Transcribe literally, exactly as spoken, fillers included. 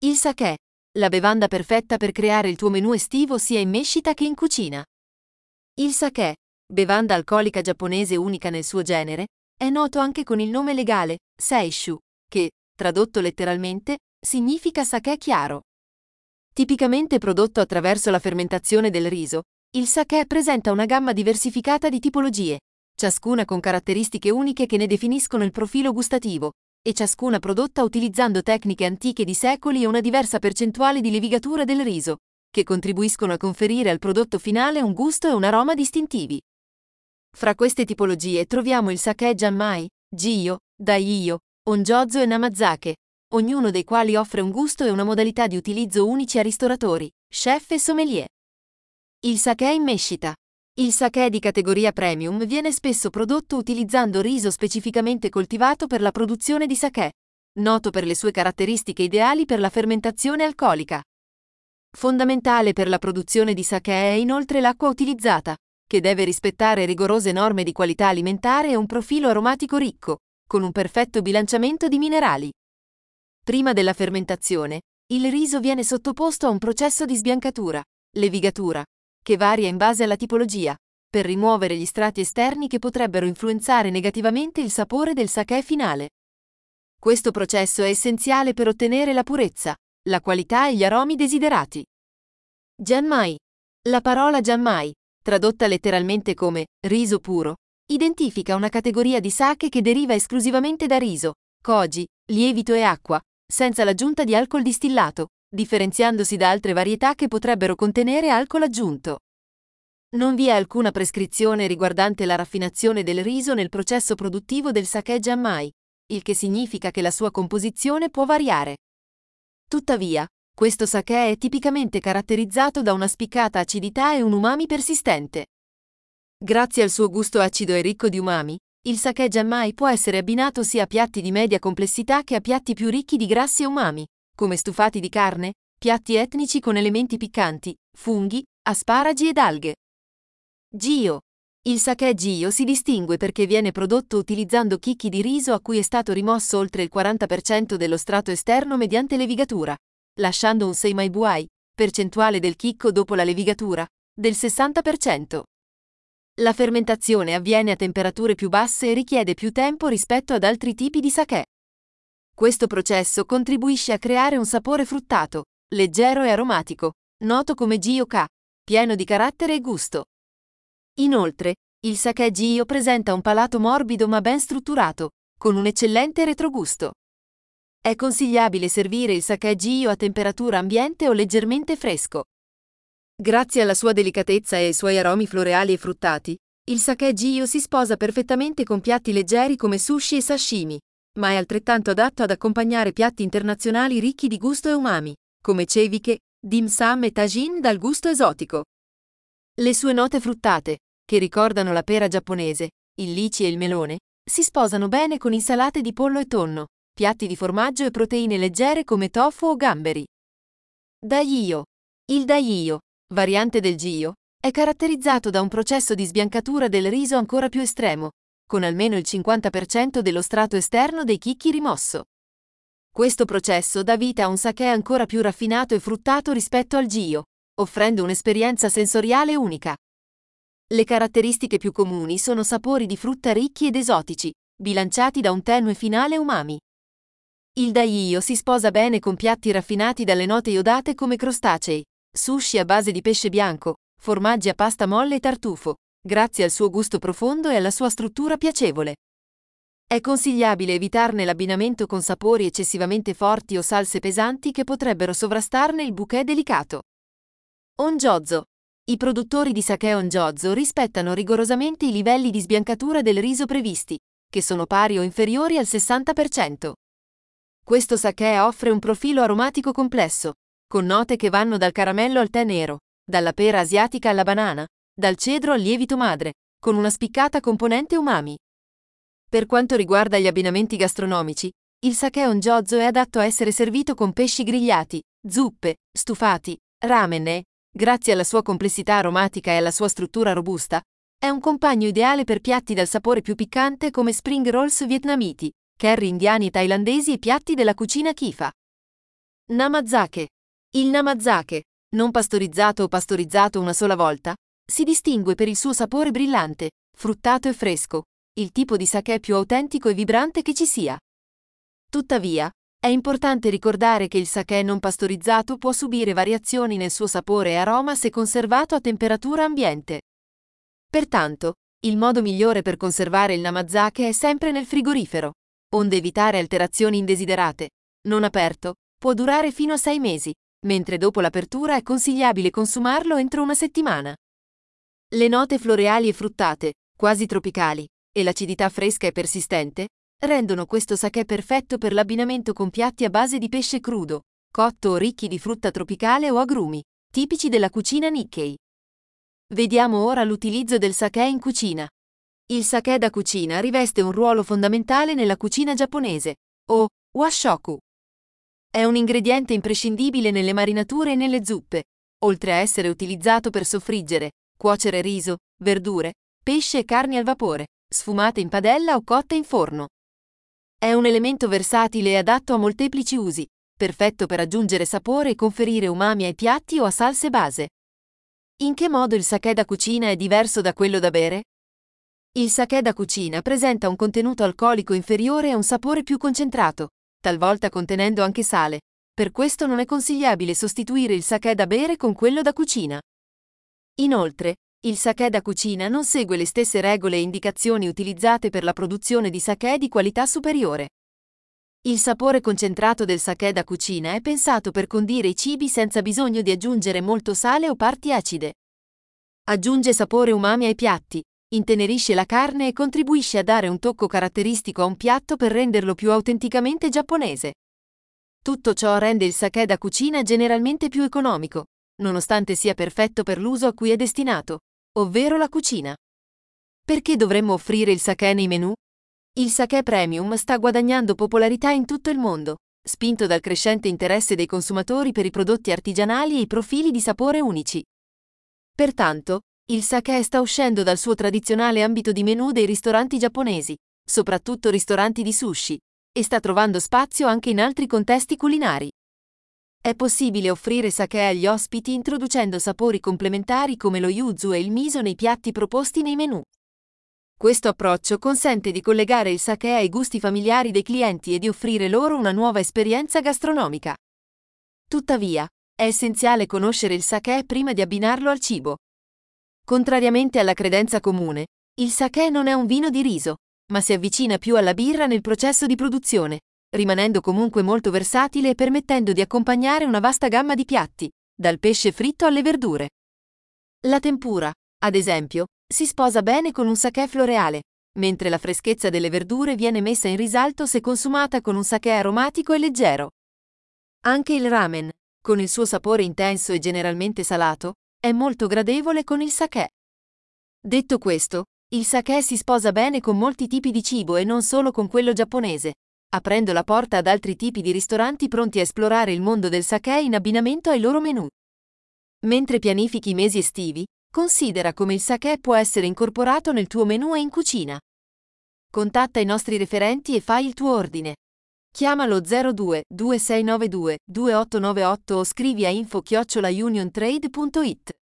Il sakè, la bevanda perfetta per creare il tuo menù estivo sia in mescita che in cucina. Il sakè, bevanda alcolica giapponese unica nel suo genere, è noto anche con il nome legale, seishu, che, tradotto letteralmente, significa sakè chiaro. Tipicamente prodotto attraverso la fermentazione del riso, il sakè presenta una gamma diversificata di tipologie, ciascuna con caratteristiche uniche che ne definiscono il profilo gustativo, e ciascuna prodotta utilizzando tecniche antiche di secoli e una diversa percentuale di levigatura del riso, che contribuiscono a conferire al prodotto finale un gusto e un aroma distintivi. Fra queste tipologie troviamo il sakè Janmai, Jiyo, Daiyo, Onjotsu e Namazake, ognuno dei quali offre un gusto e una modalità di utilizzo unici a ristoratori, chef e sommelier. Il sakè in mescita. Il sakè di categoria premium viene spesso prodotto utilizzando riso specificamente coltivato per la produzione di sakè, noto per le sue caratteristiche ideali per la fermentazione alcolica. Fondamentale per la produzione di sakè è inoltre l'acqua utilizzata, che deve rispettare rigorose norme di qualità alimentare e un profilo aromatico ricco, con un perfetto bilanciamento di minerali. Prima della fermentazione, il riso viene sottoposto a un processo di sbiancatura, levigatura, che varia in base alla tipologia, per rimuovere gli strati esterni che potrebbero influenzare negativamente il sapore del sakè finale. Questo processo è essenziale per ottenere la purezza, la qualità e gli aromi desiderati. Janmai. La parola Janmai, tradotta letteralmente come riso puro, identifica una categoria di sake che deriva esclusivamente da riso, koji, lievito e acqua, senza l'aggiunta di alcol distillato, differenziandosi da altre varietà che potrebbero contenere alcol aggiunto. Non vi è alcuna prescrizione riguardante la raffinazione del riso nel processo produttivo del sakè Janmai, il che significa che la sua composizione può variare. Tuttavia, questo sakè è tipicamente caratterizzato da una spiccata acidità e un umami persistente. Grazie al suo gusto acido e ricco di umami, il sakè Janmai può essere abbinato sia a piatti di media complessità che a piatti più ricchi di grassi e umami, come stufati di carne, piatti etnici con elementi piccanti, funghi, asparagi ed alghe. Jiyo. Il sakè Jiyo si distingue perché viene prodotto utilizzando chicchi di riso a cui è stato rimosso oltre il quaranta per cento dello strato esterno mediante levigatura, lasciando un seimai buai, percentuale del chicco dopo la levigatura, del sessanta per cento. La fermentazione avviene a temperature più basse e richiede più tempo rispetto ad altri tipi di sakè. Questo processo contribuisce a creare un sapore fruttato, leggero e aromatico, noto come Jiyo-ka, pieno di carattere e gusto. Inoltre, il sakè Jiyo presenta un palato morbido ma ben strutturato, con un eccellente retrogusto. È consigliabile servire il sakè Jiyo a temperatura ambiente o leggermente fresco. Grazie alla sua delicatezza e ai suoi aromi floreali e fruttati, il sakè Jiyo si sposa perfettamente con piatti leggeri come sushi e sashimi, ma è altrettanto adatto ad accompagnare piatti internazionali ricchi di gusto e umami, come ceviche, dim sum e tagine dal gusto esotico. Le sue note fruttate, che ricordano la pera giapponese, il lici e il melone, si sposano bene con insalate di pollo e tonno, piatti di formaggio e proteine leggere come tofu o gamberi. Daiyo. Il daiyo, variante del Jiyo, è caratterizzato da un processo di sbiancatura del riso ancora più estremo, con almeno il cinquanta per cento dello strato esterno dei chicchi rimosso. Questo processo dà vita a un sakè ancora più raffinato e fruttato rispetto al Jiyo, offrendo un'esperienza sensoriale unica. Le caratteristiche più comuni sono sapori di frutta ricchi ed esotici, bilanciati da un tenue finale umami. Il daiyo si sposa bene con piatti raffinati dalle note iodate come crostacei, sushi a base di pesce bianco, formaggi a pasta molle e tartufo, grazie al suo gusto profondo e alla sua struttura piacevole. È consigliabile evitarne l'abbinamento con sapori eccessivamente forti o salse pesanti che potrebbero sovrastarne il bouquet delicato. Onjotsu. I produttori di sakè Onjotsu rispettano rigorosamente i livelli di sbiancatura del riso previsti, che sono pari o inferiori al sessanta per cento. Questo sakè offre un profilo aromatico complesso, con note che vanno dal caramello al tè nero, dalla pera asiatica alla banana, dal cedro al lievito madre, con una spiccata componente umami. Per quanto riguarda gli abbinamenti gastronomici, il sakè Onjotsu è adatto a essere servito con pesci grigliati, zuppe, stufati, ramen e, grazie alla sua complessità aromatica e alla sua struttura robusta, è un compagno ideale per piatti dal sapore più piccante come spring rolls vietnamiti, curry indiani e thailandesi e piatti della cucina Kifa. Namazake. Il namazake, non pastorizzato o pastorizzato una sola volta, si distingue per il suo sapore brillante, fruttato e fresco, il tipo di sake più autentico e vibrante che ci sia. Tuttavia, è importante ricordare che il sake non pastorizzato può subire variazioni nel suo sapore e aroma se conservato a temperatura ambiente. Pertanto, il modo migliore per conservare il namazake è sempre nel frigorifero, onde evitare alterazioni indesiderate. Non aperto, può durare fino a sei mesi, mentre dopo l'apertura è consigliabile consumarlo entro una settimana. Le note floreali e fruttate, quasi tropicali, e l'acidità fresca e persistente, rendono questo sake perfetto per l'abbinamento con piatti a base di pesce crudo, cotto o ricchi di frutta tropicale o agrumi, tipici della cucina Nikkei. Vediamo ora l'utilizzo del sake in cucina. Il sake da cucina riveste un ruolo fondamentale nella cucina giapponese, o washoku. È un ingrediente imprescindibile nelle marinature e nelle zuppe, oltre a essere utilizzato per soffriggere, cuocere riso, verdure, pesce e carni al vapore, sfumate in padella o cotte in forno. È un elemento versatile e adatto a molteplici usi, perfetto per aggiungere sapore e conferire umami ai piatti o a salse base. In che modo il sake da cucina è diverso da quello da bere? Il sake da cucina presenta un contenuto alcolico inferiore e un sapore più concentrato, talvolta contenendo anche sale. Per questo non è consigliabile sostituire il sake da bere con quello da cucina. Inoltre, il sake da cucina non segue le stesse regole e indicazioni utilizzate per la produzione di sake di qualità superiore. Il sapore concentrato del sake da cucina è pensato per condire i cibi senza bisogno di aggiungere molto sale o parti acide. Aggiunge sapore umami ai piatti, intenerisce la carne e contribuisce a dare un tocco caratteristico a un piatto per renderlo più autenticamente giapponese. Tutto ciò rende il sake da cucina generalmente più economico, nonostante sia perfetto per l'uso a cui è destinato, ovvero la cucina. Perché dovremmo offrire il sake nei menù? Il sake premium sta guadagnando popolarità in tutto il mondo, spinto dal crescente interesse dei consumatori per i prodotti artigianali e i profili di sapore unici. Pertanto, il sake sta uscendo dal suo tradizionale ambito di menù dei ristoranti giapponesi, soprattutto ristoranti di sushi, e sta trovando spazio anche in altri contesti culinari. È possibile offrire sake agli ospiti introducendo sapori complementari come lo yuzu e il miso nei piatti proposti nei menù. Questo approccio consente di collegare il sake ai gusti familiari dei clienti e di offrire loro una nuova esperienza gastronomica. Tuttavia, è essenziale conoscere il sake prima di abbinarlo al cibo. Contrariamente alla credenza comune, il sake non è un vino di riso, ma si avvicina più alla birra nel processo di produzione, rimanendo comunque molto versatile e permettendo di accompagnare una vasta gamma di piatti, dal pesce fritto alle verdure. La tempura, ad esempio, si sposa bene con un sake floreale, mentre la freschezza delle verdure viene messa in risalto se consumata con un sake aromatico e leggero. Anche il ramen, con il suo sapore intenso e generalmente salato, è molto gradevole con il sake. Detto questo, il sake si sposa bene con molti tipi di cibo e non solo con quello giapponese, aprendo la porta ad altri tipi di ristoranti pronti a esplorare il mondo del sake in abbinamento ai loro menù. Mentre pianifichi i mesi estivi, considera come il sake può essere incorporato nel tuo menù e in cucina. Contatta i nostri referenti e fai il tuo ordine. Chiamalo zero due due sei nove due due otto nove otto o scrivi a info chiocciola uniontrade punto it.